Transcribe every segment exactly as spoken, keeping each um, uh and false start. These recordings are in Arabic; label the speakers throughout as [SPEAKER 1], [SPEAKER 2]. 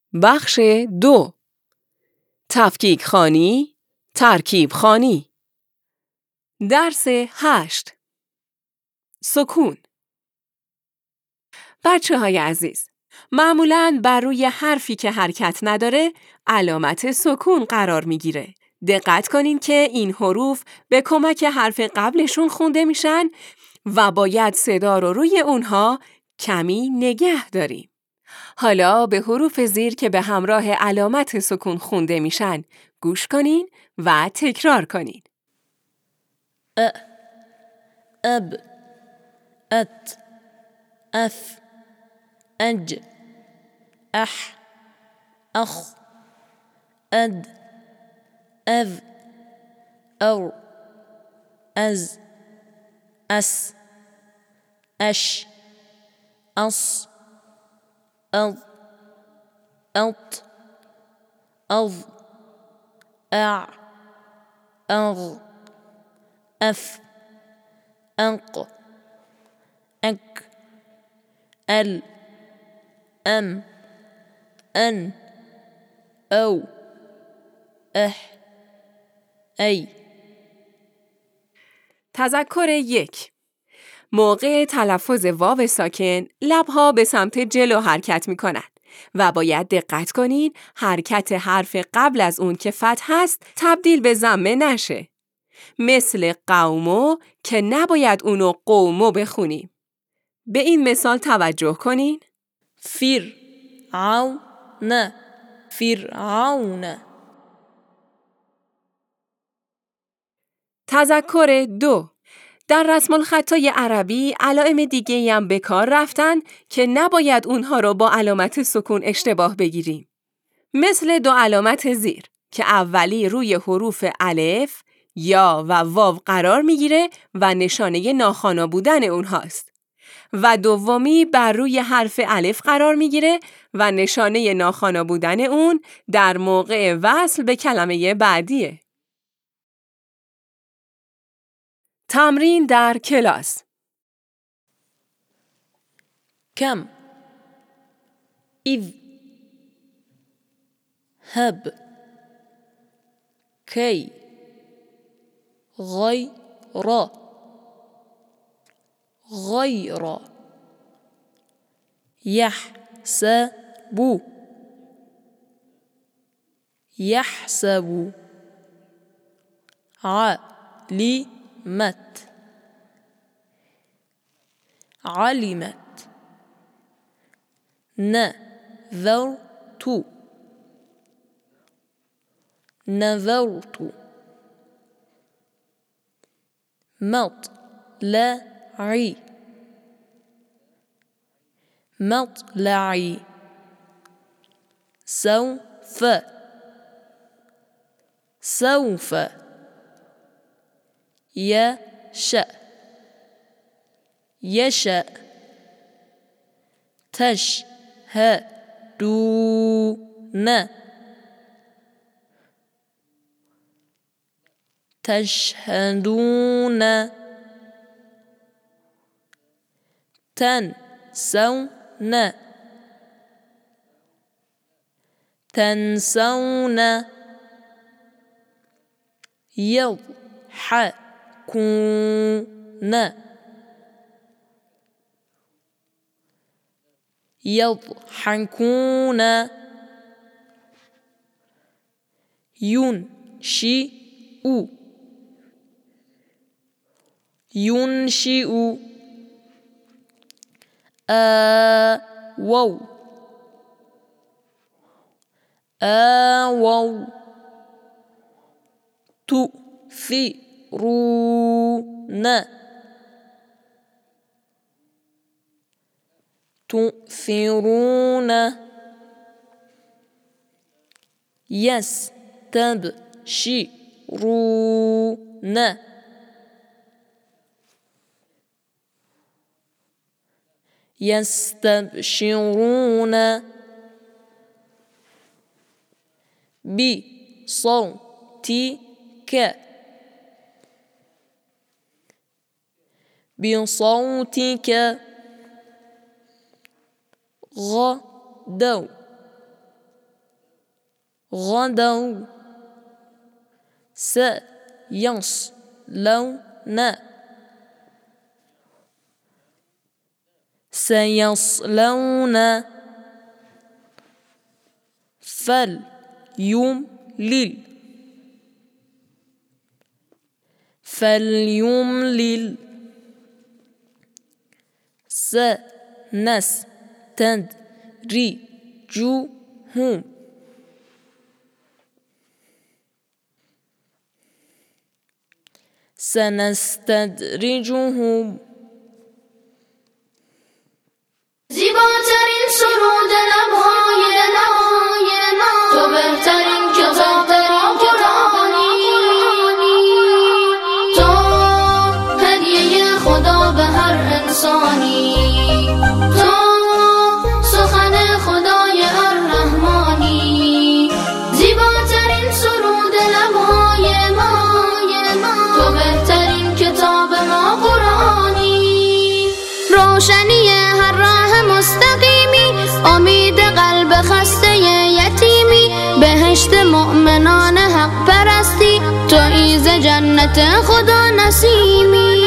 [SPEAKER 1] بخش دو. تفکیک خوانی، ترکیب خوانی. درس هشت. سکون. بچه های عزیز، معمولاً بر روی حرفی که حرکت نداره علامت سکون قرار میگیره. دقت کنین که این حروف به کمک حرف قبلشون خونده میشن و باید صدا رو روی اونها کمی نگه داریم. حالا به حروف زیر که به همراه علامت سکون خونده میشن گوش کنین و تکرار کنین.
[SPEAKER 2] ا اب ات اف اج اح اخ اد اذ اور از اس اش اص أض أط أض أع أغ أف أنق أك ال أم أن أو أح أي.
[SPEAKER 1] تذکر یک. موقع تلفظ واو ساکن لبها به سمت جلو حرکت می کنند و باید دقت کنین حرکت حرف قبل از اون که فتح هست تبدیل به ضمه نشه. مثل قومو که نباید اونو قومو بخونیم. به این مثال توجه کنین.
[SPEAKER 2] فرعون فرعون.
[SPEAKER 1] تذکر دو. در رسم الخطای عربی علائم دیگه‌ای هم به کار رفتن که نباید اونها رو با علامت سکون اشتباه بگیریم. مثل دو علامت زیر که اولی روی حروف الف، یا و واو قرار میگیره و نشانه ناخوانا بودن اونهاست و دومی بر روی حرف الف قرار میگیره و نشانه ناخوانا بودن اون در موقع وصل به کلمه بعدیه. تمرین در کلاس.
[SPEAKER 2] کم اذ هب کی غیر غیر یحسب یحسب علمت علمت نذرت نذرت مطلعي مطلعي سوف سوف يشأ يشأ تشهدون تشهدون تنسون تنسون يضحكون يضحكون ينشئ ينشئ آووا آووا تؤثرون تؤثرون يستبشرون يستبشرون بصوتك بصوتك غدوا غدوا سيصلون سيصلون فليملل فليملل سنستدرجهم سنستدرجهم
[SPEAKER 3] زیباترین سرود لبهای ما تو بهترین کتاب قرآنی تو هدیه خدا به هر انسانی تو سخن خدای الرحمانی زیباترین سرود لبهای ما تو بهترین کتاب ما قرآنی روشنی هر راه مستقیمی امید قلب خسته یتیمی بهشت مؤمنان حق پرستی تو ایز جنت خدا نسیمی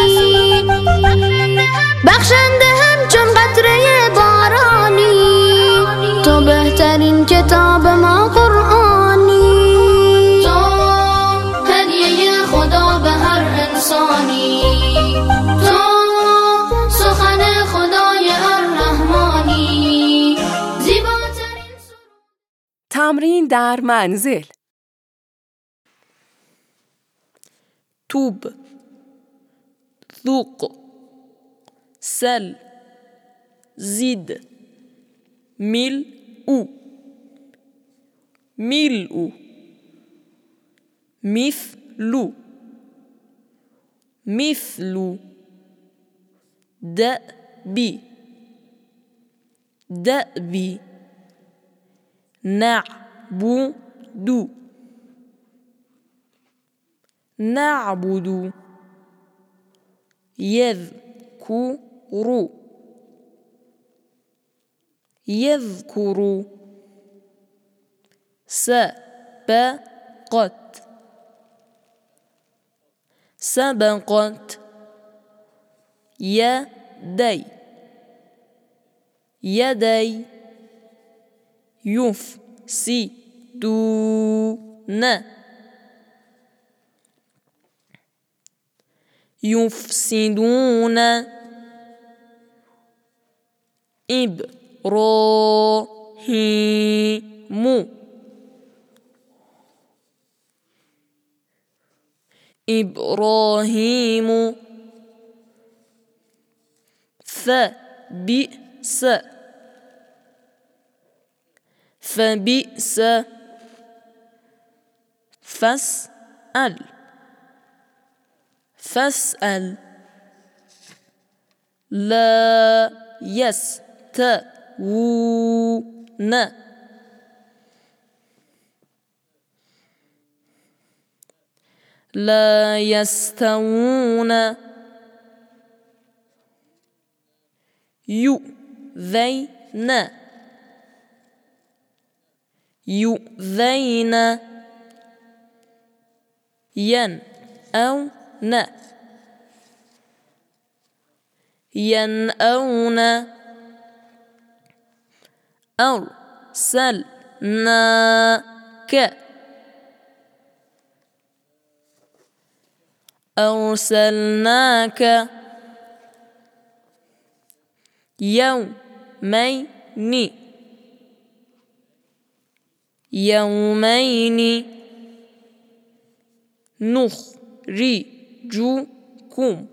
[SPEAKER 3] بخشنده همچون قطره بارانی تو بهترین کتاب ما قرآنی تو هدیه خدا به هر انسانی تو سخن خدای الرحمانی زیباترین
[SPEAKER 1] تمرین در منزل.
[SPEAKER 2] توب ذوق سل زد ملء ملء مثل مثل دأب دأب نعبد نعبد يذكر يذكر سبقت سبقت يدي يدي يفسدون يفسدون إبراهيم إبراهيم فبئس فبئس فاسأل فاسأل لا يستوون لا يستوون يؤذين يؤذين ينأون ينأون أرسلناك أرسلناك يومين يومين نخرجكم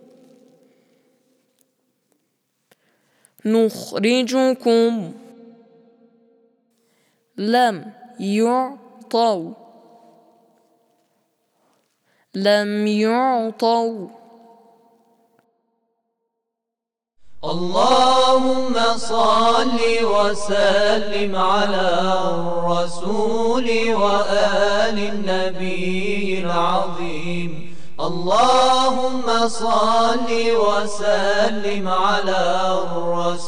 [SPEAKER 2] نخرجكم لم يعطوا لم يعطوا
[SPEAKER 4] اللهم صل وسلم على الرسول وآل النبي العظيم اللهم صل وسلم على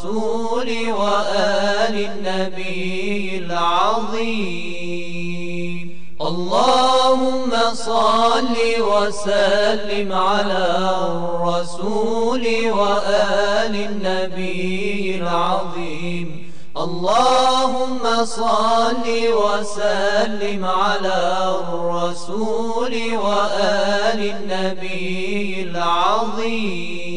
[SPEAKER 4] الرسول وآل النبي العظيم اللهم صل وسلم على الرسول وآل النبي العظيم. اللهم صل وسلم على الرسول وآل النبي العظيم.